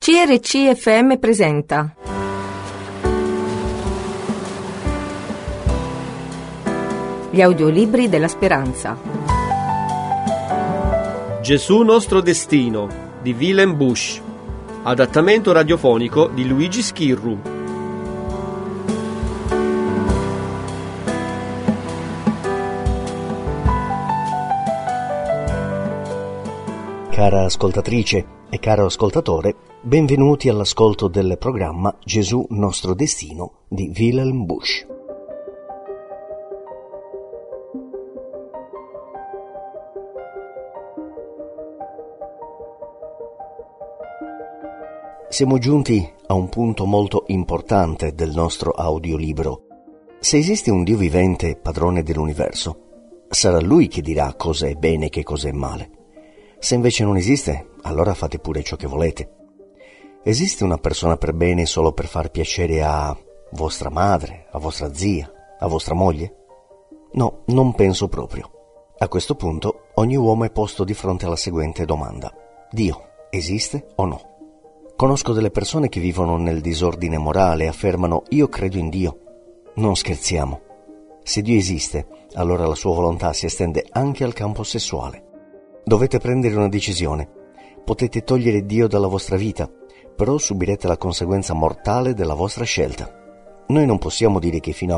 CRC FM presenta gli audiolibri della speranza. Gesù nostro destino di Willem Busch, adattamento radiofonico di Luigi Schirru. Cara ascoltatrice e caro ascoltatore, benvenuti all'ascolto del programma Gesù nostro destino di Willem Busch. Siamo giunti a un punto molto importante del nostro audiolibro. Se esiste un Dio vivente, padrone dell'universo, sarà Lui che dirà cosa è bene e che cosa è male. Se invece non esiste, allora fate pure ciò che volete. Esiste una persona per bene solo per far piacere a vostra madre, a vostra zia, a vostra moglie? No, non penso proprio. A questo punto, ogni uomo è posto di fronte alla seguente domanda: Dio esiste o no? Conosco delle persone che vivono nel disordine morale e affermano «io credo in Dio». Non scherziamo. Se Dio esiste, allora la sua volontà si estende anche al campo sessuale. Dovete prendere una decisione. Potete togliere Dio dalla vostra vita, però subirete la conseguenza mortale della vostra scelta. Noi non possiamo dire che fino a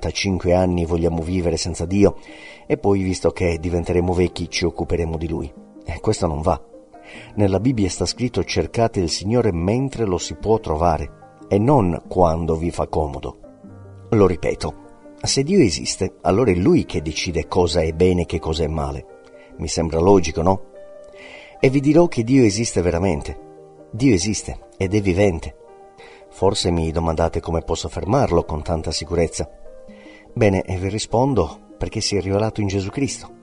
45 anni vogliamo vivere senza Dio e poi, visto che diventeremo vecchi, ci occuperemo di Lui. Questo non va. Nella Bibbia sta scritto cercate il Signore mentre lo si può trovare e non quando vi fa comodo. Lo ripeto, se Dio esiste, allora è Lui che decide cosa è bene e che cosa è male. Mi sembra logico, no? E vi dirò che Dio esiste veramente. Dio esiste ed è vivente. Forse mi domandate come posso affermarlo con tanta sicurezza. Bene, e vi rispondo perché si è rivelato in Gesù Cristo.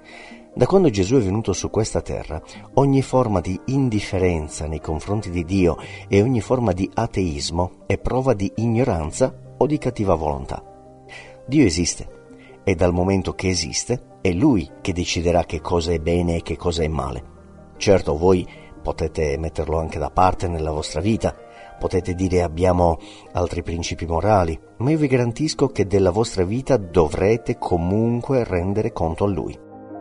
Da quando Gesù è venuto su questa terra, ogni forma di indifferenza nei confronti di Dio e ogni forma di ateismo è prova di ignoranza o di cattiva volontà. Dio esiste e dal momento che esiste è Lui che deciderà che cosa è bene e che cosa è male. Certo, voi potete metterlo anche da parte nella vostra vita, potete dire abbiamo altri principi morali, ma io vi garantisco che della vostra vita dovrete comunque rendere conto a Lui.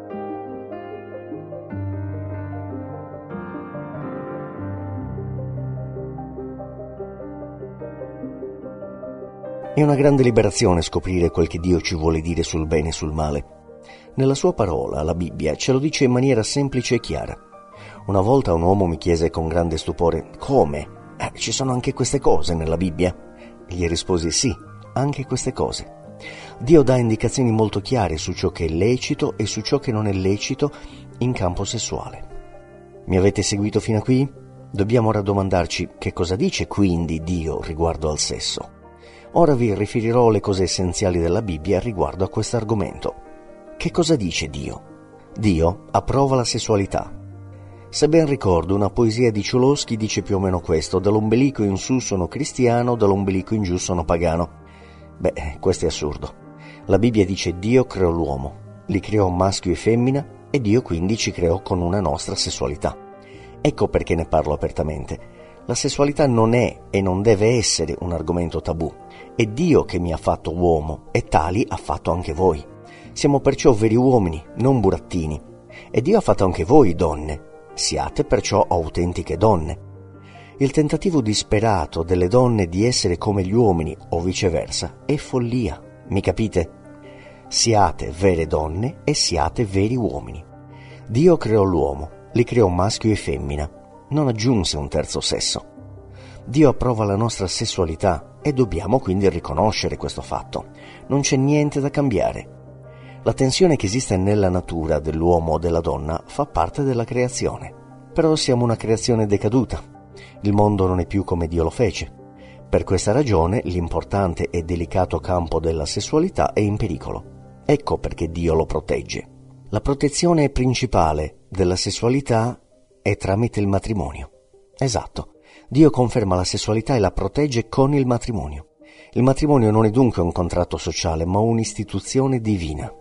È una grande liberazione scoprire quel che Dio ci vuole dire sul bene e sul male. Nella sua parola, la Bibbia, ce lo dice in maniera semplice e chiara. Una volta un uomo mi chiese con grande stupore: «Come? Ci sono anche queste cose nella Bibbia?» Gli risposi: «Sì, anche queste cose». Dio dà indicazioni molto chiare su ciò che è lecito e su ciò che non è lecito in campo sessuale. Mi avete seguito fino a qui? Dobbiamo ora domandarci che cosa dice quindi Dio riguardo al sesso. Ora vi riferirò le cose essenziali della Bibbia riguardo a questo argomento. Che cosa dice Dio? Dio approva la sessualità. Se ben ricordo, una poesia di Cioloschi dice più o meno questo: dall'ombelico in su sono cristiano, dall'ombelico in giù sono pagano. Beh, questo è assurdo. La Bibbia dice Dio creò l'uomo, li creò maschio e femmina e Dio quindi ci creò con una nostra sessualità. Ecco perché ne parlo apertamente. La sessualità non è e non deve essere un argomento tabù. È Dio che mi ha fatto uomo e tali ha fatto anche voi. Siamo perciò veri uomini, non burattini. E Dio ha fatto anche voi donne. Siate perciò autentiche donne. Il tentativo disperato delle donne di essere come gli uomini o viceversa è follia, mi capite? Siate vere donne e siate veri uomini. Dio creò l'uomo, li creò maschio e femmina. Non aggiunse un terzo sesso. Dio approva la nostra sessualità e dobbiamo quindi riconoscere questo fatto. Non c'è niente da cambiare. La tensione che esiste nella natura dell'uomo o della donna fa parte della creazione. Però siamo una creazione decaduta. Il mondo non è più come Dio lo fece. Per questa ragione l'importante e delicato campo della sessualità è in pericolo. Ecco perché Dio lo protegge. La protezione principale della sessualità è tramite il matrimonio. Esatto. Dio conferma la sessualità e la protegge con il matrimonio. Il matrimonio non è dunque un contratto sociale, ma un'istituzione divina.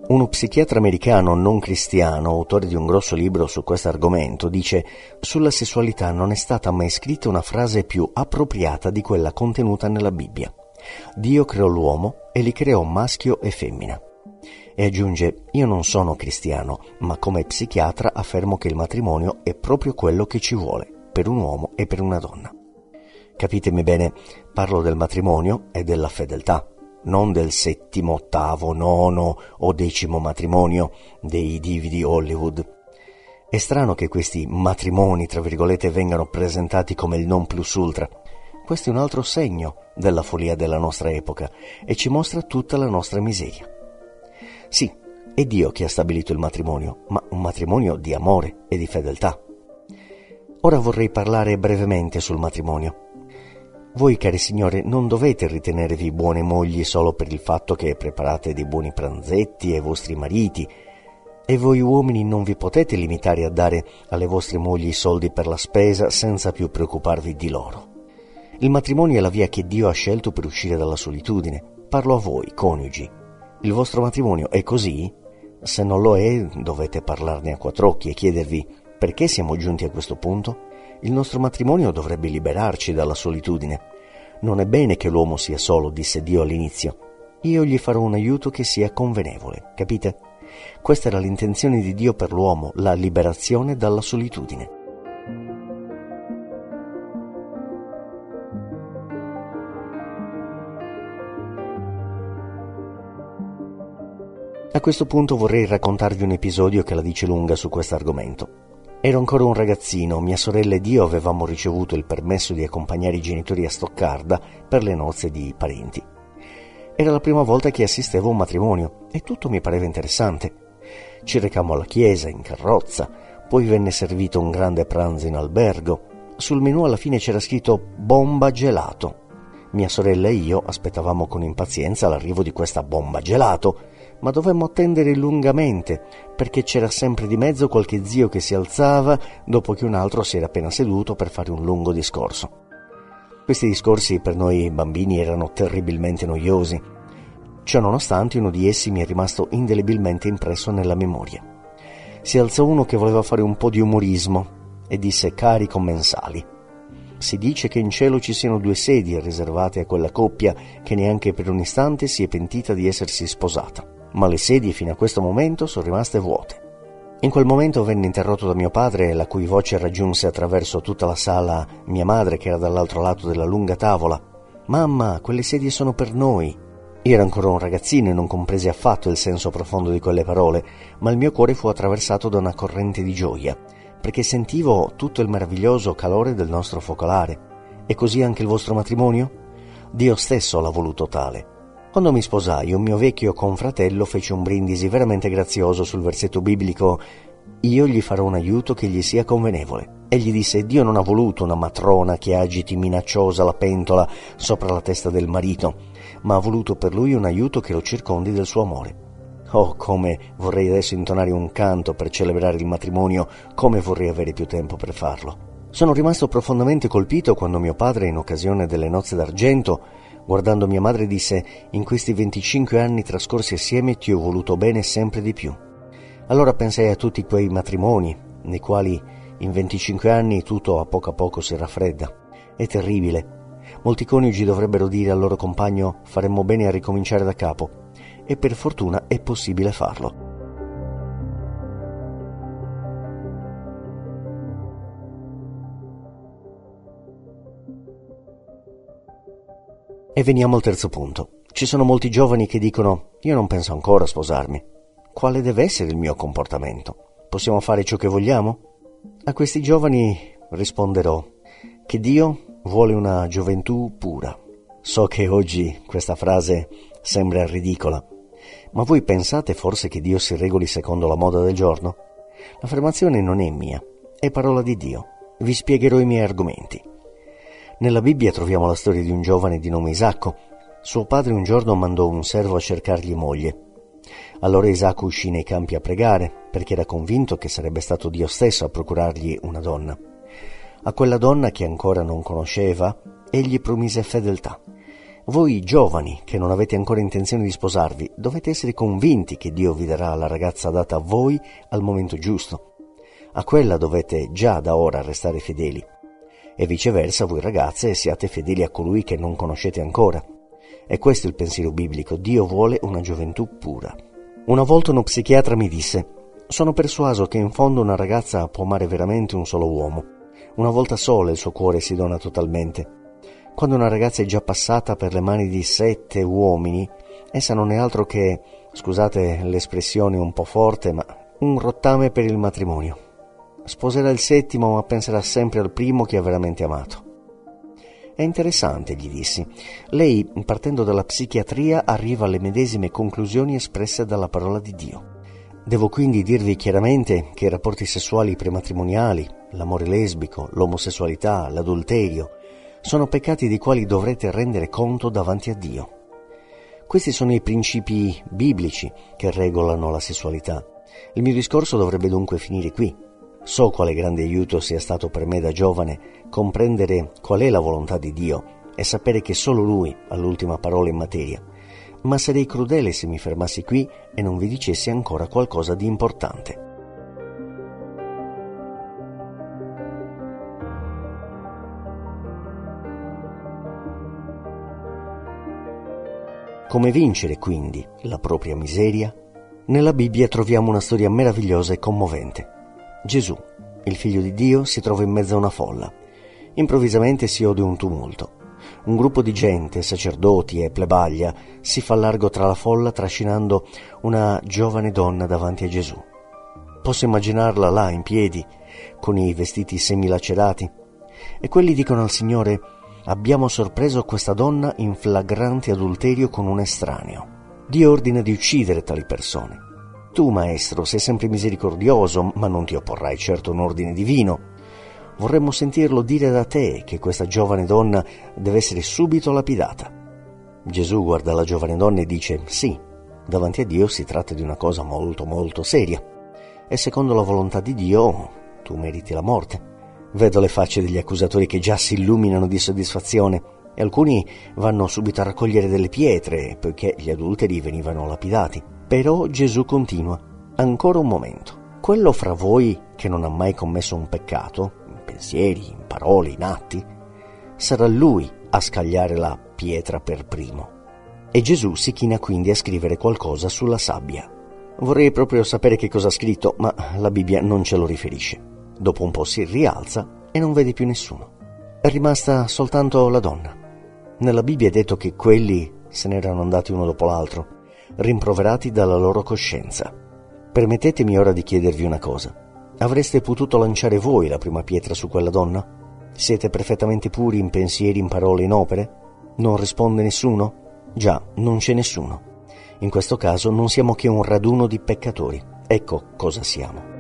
Uno psichiatra americano non cristiano, autore di un grosso libro su questo argomento, dice: sulla sessualità non è stata mai scritta una frase più appropriata di quella contenuta nella Bibbia. Dio creò l'uomo e li creò maschio e femmina. E aggiunge: io non sono cristiano, ma come psichiatra affermo che il matrimonio è proprio quello che ci vuole, per un uomo e per una donna. Capitemi bene, parlo del matrimonio e della fedeltà, non del settimo, ottavo, nono o decimo matrimonio dei divi di Hollywood. È strano che questi matrimoni, tra virgolette, vengano presentati come il non plus ultra. Questo è un altro segno della follia della nostra epoca e ci mostra tutta la nostra miseria. Sì, è Dio che ha stabilito il matrimonio, ma un matrimonio di amore e di fedeltà. Ora vorrei parlare brevemente sul matrimonio. Voi, cari signore, non dovete ritenervi buone mogli solo per il fatto che preparate dei buoni pranzetti ai vostri mariti, e voi uomini non vi potete limitare a dare alle vostre mogli i soldi per la spesa senza più preoccuparvi di loro. Il matrimonio è la via che Dio ha scelto per uscire dalla solitudine. Parlo a voi, coniugi. Il vostro matrimonio è così? Se non lo è, dovete parlarne a quattro occhi e chiedervi: perché siamo giunti a questo punto? Il nostro matrimonio dovrebbe liberarci dalla solitudine. Non è bene che l'uomo sia solo, disse Dio all'inizio. Io gli farò un aiuto che sia convenevole, capite? Questa era l'intenzione di Dio per l'uomo, la liberazione dalla solitudine. A questo punto vorrei raccontarvi un episodio che la dice lunga su questo argomento. Ero ancora un ragazzino, mia sorella ed io avevamo ricevuto il permesso di accompagnare i genitori a Stoccarda per le nozze di parenti. Era la prima volta che assistevo a un matrimonio e tutto mi pareva interessante. Ci recammo alla chiesa, in carrozza, poi venne servito un grande pranzo in albergo. Sul menù alla fine c'era scritto bomba gelato. Mia sorella e io aspettavamo con impazienza l'arrivo di questa bomba gelato, ma dovemmo attendere lungamente perché c'era sempre di mezzo qualche zio che si alzava dopo che un altro si era appena seduto per fare un lungo discorso. Questi discorsi per noi bambini erano terribilmente noiosi. Ciononostante, uno di essi mi è rimasto indelebilmente impresso nella memoria. Si alzò uno che voleva fare un po' di umorismo e disse: cari commensali, si dice che in cielo ci siano 2 sedie riservate a quella coppia che neanche per un istante si è pentita di essersi sposata. Ma le sedie fino a questo momento sono rimaste vuote. In quel momento venne interrotto da mio padre, la cui voce raggiunse attraverso tutta la sala mia madre, che era dall'altro lato della lunga tavola. Mamma, quelle sedie sono per noi. Io ero ancora un ragazzino e non compresi affatto il senso profondo di quelle parole, ma il mio cuore fu attraversato da una corrente di gioia, perché sentivo tutto il meraviglioso calore del nostro focolare. E così anche il vostro matrimonio? Dio stesso l'ha voluto tale. Quando mi sposai, un mio vecchio confratello fece un brindisi veramente grazioso sul versetto biblico: io gli farò un aiuto che gli sia convenevole. Egli disse: Dio non ha voluto una matrona che agiti minacciosa la pentola sopra la testa del marito, ma ha voluto per lui un aiuto che lo circondi del suo amore. Oh, come vorrei adesso intonare un canto per celebrare il matrimonio, come vorrei avere più tempo per farlo. Sono rimasto profondamente colpito quando mio padre, in occasione delle nozze d'argento, guardando mia madre, disse: in questi 25 anni trascorsi assieme ti ho voluto bene sempre di più. Allora pensai a tutti quei matrimoni nei quali in 25 anni tutto a poco si raffredda. È terribile. Molti coniugi dovrebbero dire al loro compagno: faremmo bene a ricominciare da capo. E per fortuna è possibile farlo. E veniamo al terzo punto. Ci sono molti giovani che dicono: io non penso ancora a sposarmi. Quale deve essere il mio comportamento? Possiamo fare ciò che vogliamo? A questi giovani risponderò che Dio vuole una gioventù pura. So che oggi questa frase sembra ridicola, ma voi pensate forse che Dio si regoli secondo la moda del giorno? L'affermazione non è mia, è parola di Dio. Vi spiegherò i miei argomenti. Nella Bibbia troviamo la storia di un giovane di nome Isacco. Suo padre un giorno mandò un servo a cercargli moglie. Allora Isacco uscì nei campi a pregare, perché era convinto che sarebbe stato Dio stesso a procurargli una donna. A quella donna, che ancora non conosceva, egli promise fedeltà. Voi giovani che non avete ancora intenzione di sposarvi, dovete essere convinti che Dio vi darà la ragazza adatta a voi al momento giusto. A quella dovete già da ora restare fedeli. E viceversa voi ragazze siate fedeli a colui che non conoscete ancora. E questo è il pensiero biblico: Dio vuole una gioventù pura. Una volta uno psichiatra mi disse: sono persuaso che in fondo una ragazza può amare veramente un solo uomo. Una volta sola il suo cuore si dona totalmente. Quando una ragazza è già passata per le mani di 7 uomini, essa non è altro che, scusate l'espressione un po' forte, ma un rottame per il matrimonio. Sposerà il 7º, ma penserà sempre al primo che ha veramente amato. È interessante, gli dissi. Lei, partendo dalla psichiatria, arriva alle medesime conclusioni espresse dalla parola di Dio. Devo quindi dirvi chiaramente che i rapporti sessuali prematrimoniali, l'amore lesbico, l'omosessualità, l'adulterio, sono peccati dei quali dovrete rendere conto davanti a Dio. Questi sono i principi biblici che regolano la sessualità. Il mio discorso dovrebbe dunque finire qui. So quale grande aiuto sia stato per me da giovane comprendere qual è la volontà di Dio e sapere che solo Lui ha l'ultima parola in materia, ma sarei crudele se mi fermassi qui e non vi dicessi ancora qualcosa di importante. Come vincere, quindi, la propria miseria? Nella Bibbia troviamo una storia meravigliosa e commovente. Gesù, il Figlio di Dio, si trova in mezzo a una folla. Improvvisamente si ode un tumulto. Un gruppo di gente, sacerdoti e plebaglia, si fa largo tra la folla trascinando una giovane donna davanti a Gesù. Posso immaginarla là, in piedi, con i vestiti semilacerati. E quelli dicono al Signore: abbiamo sorpreso questa donna in flagrante adulterio con un estraneo. Dio ordina di uccidere tali persone. Tu, Maestro, sei sempre misericordioso, ma non ti opporrai certo a un ordine divino. Vorremmo sentirlo dire da te che questa giovane donna deve essere subito lapidata. Gesù guarda la giovane donna e dice: sì, davanti a Dio si tratta di una cosa molto molto seria. E secondo la volontà di Dio tu meriti la morte. Vedo le facce degli accusatori che già si illuminano di soddisfazione e alcuni vanno subito a raccogliere delle pietre, poiché gli adulteri venivano lapidati. Però Gesù continua: ancora un momento. Quello fra voi che non ha mai commesso un peccato, in pensieri, in parole, in atti, sarà lui a scagliare la pietra per primo. E Gesù si china quindi a scrivere qualcosa sulla sabbia. Vorrei proprio sapere che cosa ha scritto, ma la Bibbia non ce lo riferisce. Dopo un po' si rialza e non vede più nessuno. È rimasta soltanto la donna. Nella Bibbia è detto che quelli se n'erano andati uno dopo l'altro, rimproverati dalla loro coscienza. Permettetemi ora di chiedervi una cosa. Avreste potuto lanciare voi la prima pietra su quella donna? Siete perfettamente puri in pensieri, in parole, in opere? Non risponde nessuno? Già, non c'è nessuno. In questo caso non siamo che un raduno di peccatori. Ecco cosa siamo.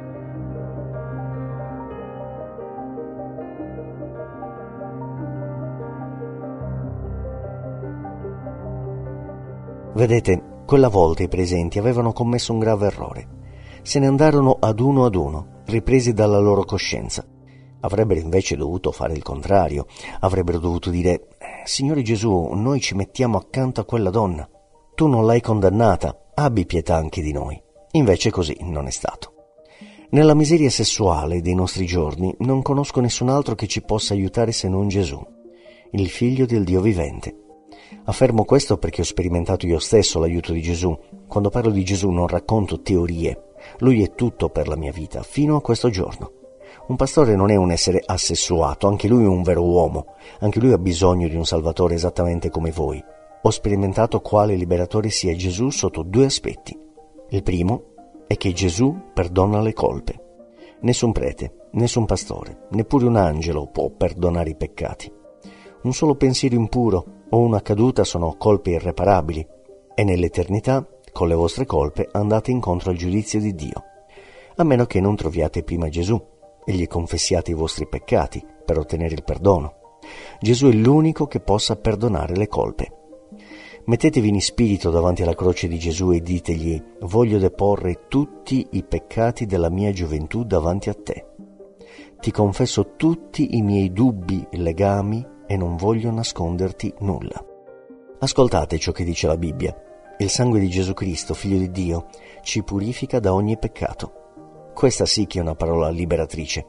Vedete, quella volta i presenti avevano commesso un grave errore. Se ne andarono ad uno, ripresi dalla loro coscienza. Avrebbero invece dovuto fare il contrario. Avrebbero dovuto dire: Signore Gesù, noi ci mettiamo accanto a quella donna. Tu non l'hai condannata, abbi pietà anche di noi. Invece così non è stato. Nella miseria sessuale dei nostri giorni non conosco nessun altro che ci possa aiutare se non Gesù, il Figlio del Dio vivente. Affermo questo perché ho sperimentato io stesso l'aiuto di Gesù. Quando parlo di Gesù non racconto teorie. Lui è tutto per la mia vita, fino a questo giorno. Un pastore non è un essere assessuato, anche lui è un vero uomo. Anche lui ha bisogno di un Salvatore esattamente come voi. Ho sperimentato quale liberatore sia Gesù sotto 2 aspetti. Il primo è che Gesù perdona le colpe. Nessun prete, nessun pastore, neppure un angelo può perdonare i peccati. Un solo pensiero impuro o una caduta sono colpe irreparabili e nell'eternità, con le vostre colpe, andate incontro al giudizio di Dio, a meno che non troviate prima Gesù e gli confessiate i vostri peccati per ottenere il perdono. Gesù è l'unico che possa perdonare le colpe. Mettetevi in spirito davanti alla croce di Gesù e ditegli: voglio deporre tutti i peccati della mia gioventù davanti a te. Ti confesso tutti i miei dubbi e legami e non voglio nasconderti nulla. Ascoltate ciò che dice la Bibbia. Il sangue di Gesù Cristo, Figlio di Dio, ci purifica da ogni peccato. Questa sì che è una parola liberatrice.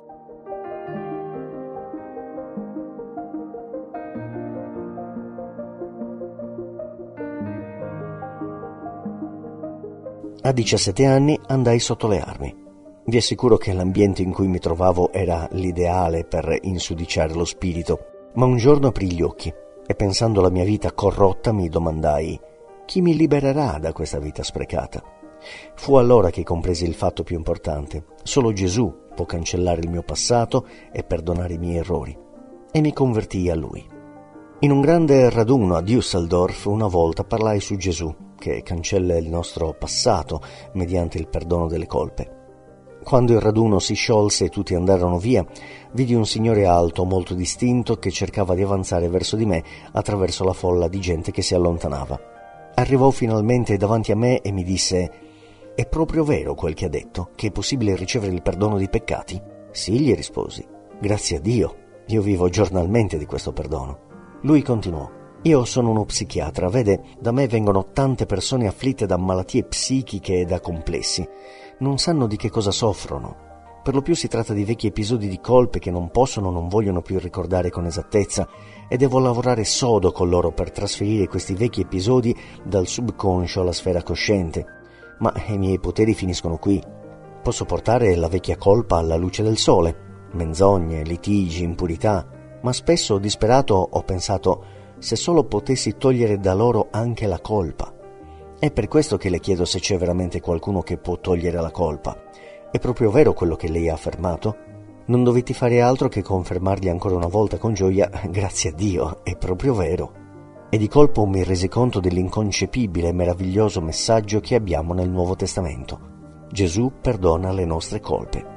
A 17 anni andai sotto le armi. Vi assicuro che l'ambiente in cui mi trovavo era l'ideale per insudiciare lo spirito, ma un giorno aprii gli occhi e pensando alla mia vita corrotta mi domandai: chi mi libererà da questa vita sprecata? Fu allora che compresi il fatto più importante: solo Gesù può cancellare il mio passato e perdonare i miei errori. E mi convertii a Lui. In un grande raduno a Düsseldorf una volta parlai su Gesù, che cancella il nostro passato mediante il perdono delle colpe. Quando il raduno si sciolse e tutti andarono via, vidi un signore alto, molto distinto, che cercava di avanzare verso di me attraverso la folla di gente che si allontanava. Arrivò finalmente davanti a me e mi disse: «È proprio vero quel che ha detto, che è possibile ricevere il perdono dei peccati?» «Sì», gli risposi. «Grazie a Dio, io vivo giornalmente di questo perdono». Lui continuò: «Io sono uno psichiatra, vede, da me vengono tante persone afflitte da malattie psichiche e da complessi. Non sanno di che cosa soffrono. Per lo più si tratta di vecchi episodi di colpe che non possono o non vogliono più ricordare con esattezza e devo lavorare sodo con loro per trasferire questi vecchi episodi dal subconscio alla sfera cosciente. Ma i miei poteri finiscono qui. Posso portare la vecchia colpa alla luce del sole, menzogne, litigi, impurità, ma spesso disperato ho pensato: se solo potessi togliere da loro anche la colpa. È per questo che le chiedo se c'è veramente qualcuno che può togliere la colpa. È proprio vero quello che lei ha affermato? Non dovetti fare altro che confermargli ancora una volta con gioia: grazie a Dio, è proprio vero. E di colpo mi resi conto dell'inconcepibile e meraviglioso messaggio che abbiamo nel Nuovo Testamento. Gesù perdona le nostre colpe.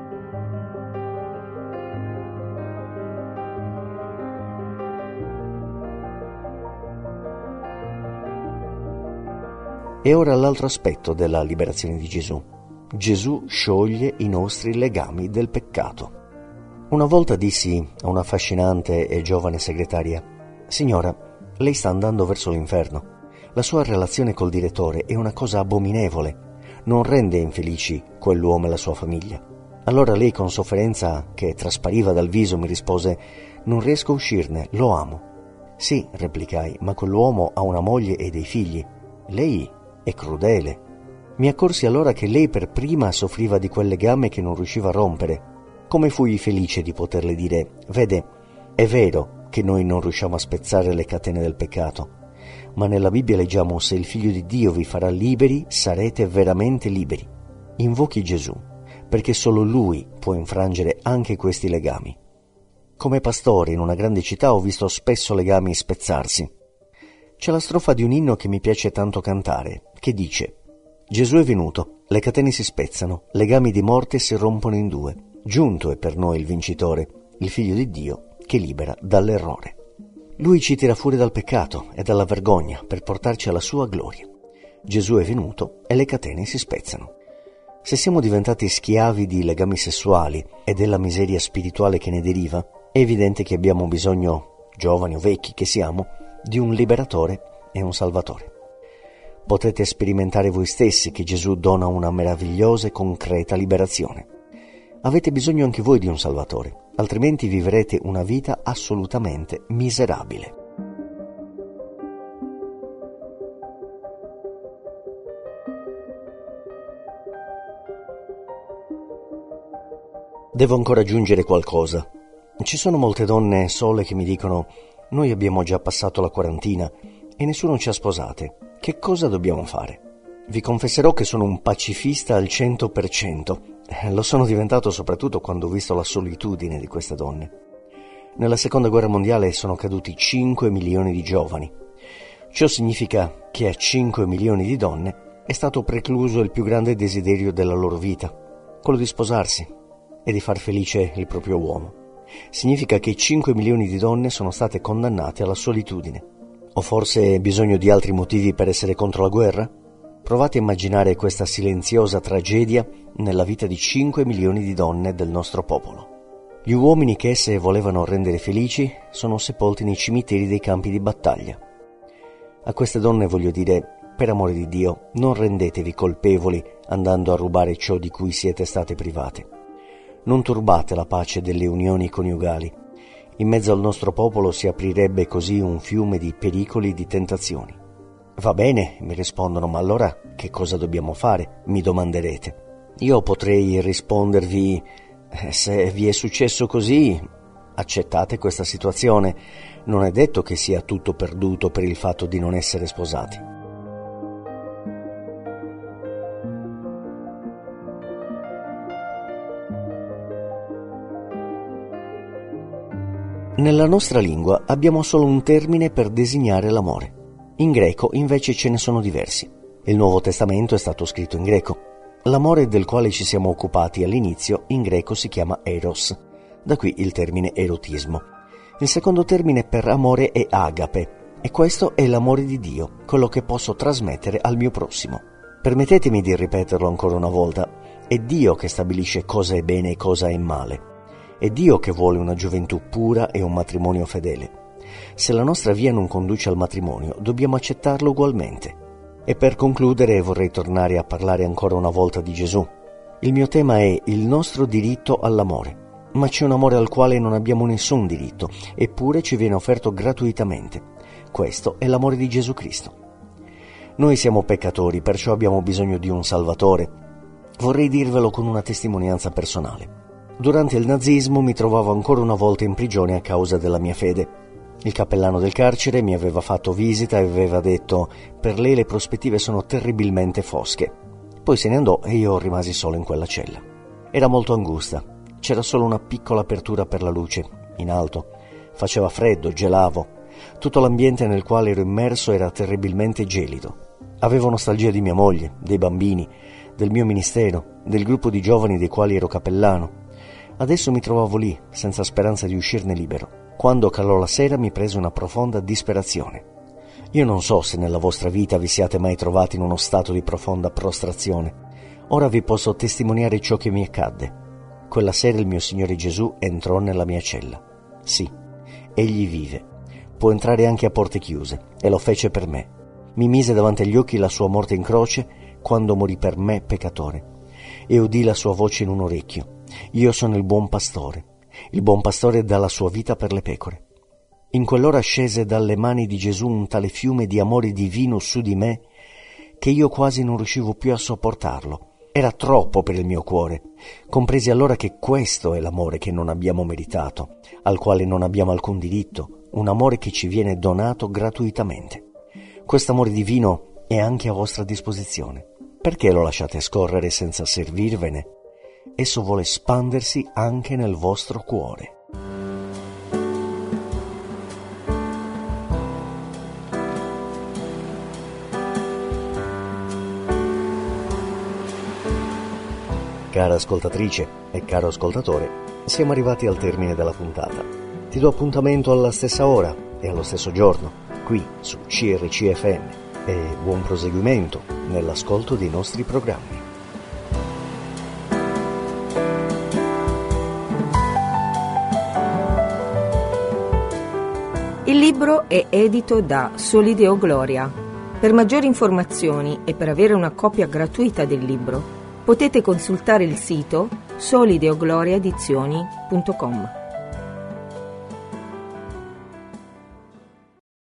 E ora l'altro aspetto della liberazione di Gesù. Gesù scioglie i nostri legami del peccato. Una volta dissi a una affascinante e giovane segretaria: «Signora, lei sta andando verso l'inferno. La sua relazione col direttore è una cosa abominevole. Non rende infelici quell'uomo e la sua famiglia». Allora lei, con sofferenza che traspariva dal viso, mi rispose: «Non riesco a uscirne, lo amo». «Sì», replicai, «ma quell'uomo ha una moglie e dei figli. Lei è crudele». Mi accorsi allora che lei per prima soffriva di quel legame che non riusciva a rompere. Come fui felice di poterle dire: «Vede, è vero che noi non riusciamo a spezzare le catene del peccato, ma nella Bibbia leggiamo: se il Figlio di Dio vi farà liberi, sarete veramente liberi. Invochi Gesù, perché solo Lui può infrangere anche questi legami». Come pastore in una grande città ho visto spesso legami spezzarsi. C'è la strofa di un inno che mi piace tanto cantare, che dice: «Gesù è venuto, le catene si spezzano, legami di morte si rompono in due. Giunto è per noi il vincitore, il Figlio di Dio che libera dall'errore». Lui ci tira fuori dal peccato e dalla vergogna per portarci alla sua gloria. Gesù è venuto e le catene si spezzano. Se siamo diventati schiavi di legami sessuali e della miseria spirituale che ne deriva, è evidente che abbiamo bisogno, giovani o vecchi che siamo, di un liberatore e un salvatore. Potete sperimentare voi stessi che Gesù dona una meravigliosa e concreta liberazione. Avete bisogno anche voi di un salvatore, altrimenti vivrete una vita assolutamente miserabile. Devo ancora aggiungere qualcosa. Ci sono molte donne sole che mi dicono: «Noi abbiamo già passato la quarantina e nessuno ci ha sposate. Che cosa dobbiamo fare?» Vi confesserò che sono un pacifista al 100%. Lo sono diventato soprattutto quando ho visto la solitudine di queste donne. Nella Seconda Guerra Mondiale sono caduti 5 milioni di giovani. Ciò significa che a 5 milioni di donne è stato precluso il più grande desiderio della loro vita, quello di sposarsi e di far felice il proprio uomo. Significa che 5 milioni di donne sono state condannate alla solitudine. O forse bisogno di altri motivi per essere contro la guerra? Provate a immaginare questa silenziosa tragedia nella vita di 5 milioni di donne del nostro popolo. Gli uomini che esse volevano rendere felici sono sepolti nei cimiteri dei campi di battaglia. A queste donne voglio dire, per amore di Dio, non rendetevi colpevoli andando a rubare ciò di cui siete state private. Non turbate la pace delle unioni coniugali. In mezzo al nostro popolo si aprirebbe così un fiume di pericoli e di tentazioni. Va bene, mi rispondono, ma allora che cosa dobbiamo fare? Mi domanderete. Io potrei rispondervi, se vi è successo così, accettate questa situazione. Non è detto che sia tutto perduto per il fatto di non essere sposati. Nella nostra lingua abbiamo solo un termine per designare l'amore. In greco invece ce ne sono diversi. Il Nuovo Testamento è stato scritto in greco. L'amore del quale ci siamo occupati all'inizio in greco si chiama eros, da qui il termine erotismo. Il secondo termine per amore è agape, e questo è l'amore di Dio, quello che posso trasmettere al mio prossimo. Permettetemi di ripeterlo ancora una volta: è Dio che stabilisce cosa è bene e cosa è male. È Dio che vuole una gioventù pura e un matrimonio fedele. Se la nostra via non conduce al matrimonio, dobbiamo accettarlo ugualmente. E per concludere vorrei tornare a parlare ancora una volta di Gesù. Il mio tema è il nostro diritto all'amore. Ma c'è un amore al quale non abbiamo nessun diritto, eppure ci viene offerto gratuitamente. Questo è l'amore di Gesù Cristo. Noi siamo peccatori, perciò abbiamo bisogno di un Salvatore. Vorrei dirvelo con una testimonianza personale. Durante il nazismo mi trovavo ancora una volta in prigione a causa della mia fede. Il cappellano del carcere mi aveva fatto visita e aveva detto: per lei le prospettive sono terribilmente fosche. Poi se ne andò e io rimasi solo in quella cella. Era molto angusta, c'era solo una piccola apertura per la luce, in alto. Faceva freddo, gelavo. Tutto l'ambiente nel quale ero immerso era terribilmente gelido. Avevo nostalgia di mia moglie, dei bambini, del mio ministero, del gruppo di giovani dei quali ero cappellano. Adesso mi trovavo lì, senza speranza di uscirne libero. Quando calò la sera mi prese una profonda disperazione. Io non so se nella vostra vita vi siate mai trovati in uno stato di profonda prostrazione. Ora vi posso testimoniare ciò che mi accadde. Quella sera il mio Signore Gesù entrò nella mia cella. Sì, Egli vive. Può entrare anche a porte chiuse, e lo fece per me. Mi mise davanti agli occhi la sua morte in croce quando morì per me peccatore. E udì la sua voce in un orecchio. Io sono il buon pastore. Il buon pastore dà la sua vita per le pecore. In quell'ora scese dalle mani di Gesù un tale fiume di amore divino su di me che io quasi non riuscivo più a sopportarlo. Era troppo per il mio cuore. Compresi allora che questo è l'amore che non abbiamo meritato, al quale non abbiamo alcun diritto, un amore che ci viene donato gratuitamente. Questo amore divino è anche a vostra disposizione. Perché lo lasciate scorrere senza servirvene? Esso vuole espandersi anche nel vostro cuore. Cara ascoltatrice e caro ascoltatore, siamo arrivati al termine della puntata. Ti do appuntamento alla stessa ora e allo stesso giorno, qui su CRC-FM, e buon proseguimento nell'ascolto dei nostri programmi. Il libro è edito da Solideo Gloria. Per maggiori informazioni e per avere una copia gratuita del libro, potete consultare il sito solideogloriaedizioni.com.